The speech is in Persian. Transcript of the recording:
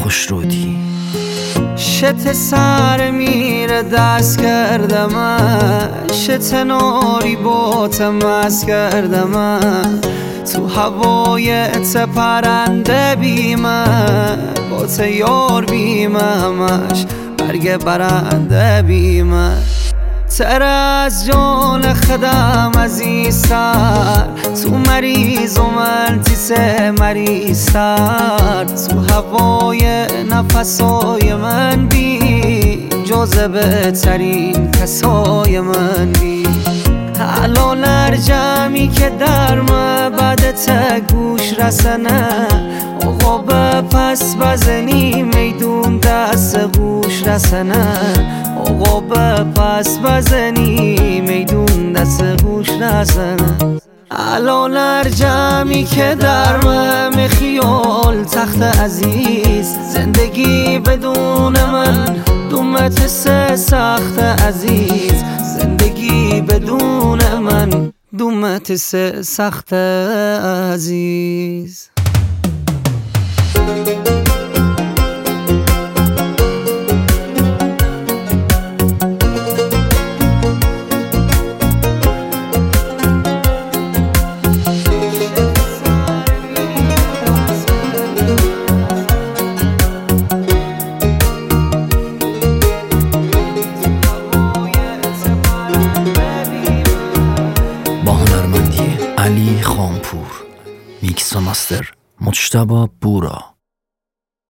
خوش رودی. شت سر میره دست کردم، شت ناری باتم از کردم، تو هوای پرنده بیمه بات یار بیمه، همش برگ برنده بیمه. تر از جان خدم عزیزتر، تو مریض و من تیسه مریضتر، تو هوای نفسای من بی جاذبه ترین کسای من بی. الان هر جمعی که در بعدت گوش رسنه، آقا به پس بزنی میدون دست گوش رسنه، آقا به پس بزنی میدون دست گوش رسنه. الان هر جمعی که در خیال تخت عزیز، زندگی بدون من دومت سخت عزیز، زندگی بدون من دومت سخت عزیز. علی خانپور، میکس و ماستر مجتبی بورا.